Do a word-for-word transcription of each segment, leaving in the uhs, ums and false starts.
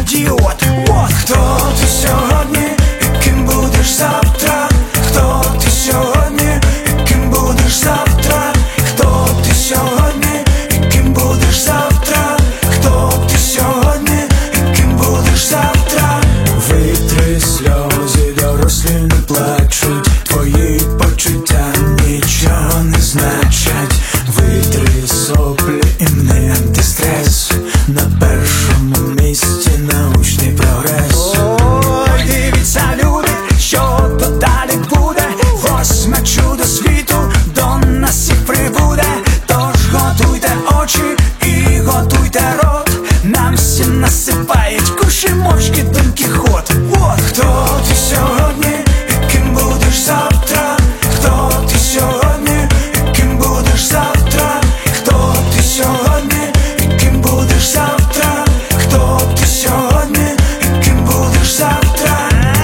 ідіот. От хто ти сьогодні і ким будеш завтра? Хто ти сьогодні і ким будеш завтра? Хто ти сьогодні і ким будеш завтра? Хто ти сьогодні і ким будеш завтра? Витри сльози, дорослі не плачуть, твої почуття нічого не значать. Витри соплі і не антистрес, на першому місці научний прогрес. Ой, дивіться, люди, що то далі буде. Восьме чудо світу до нас всіх прибуде. Тож готуйте очі і готуйте рот, нам всім насипають куші, мочки, Дон Кіхот. От хто ти сьогодні і ким будеш завтра? Хто ти сьогодні і ким будеш завтра? Хто ти сьогодні і ким будеш завтра? Хто ти сьогодні і ким будеш завтра?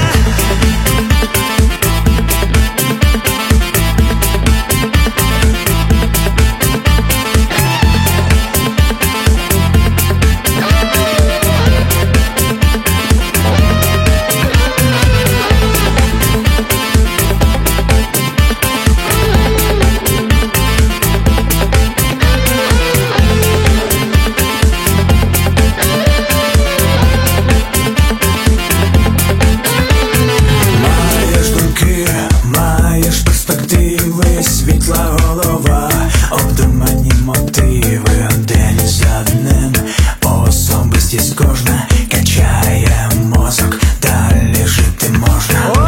Маєш перспективи, світла голова, обдумані мотиви, день за днем. Особистість кожна качає мозок, далі жити можна.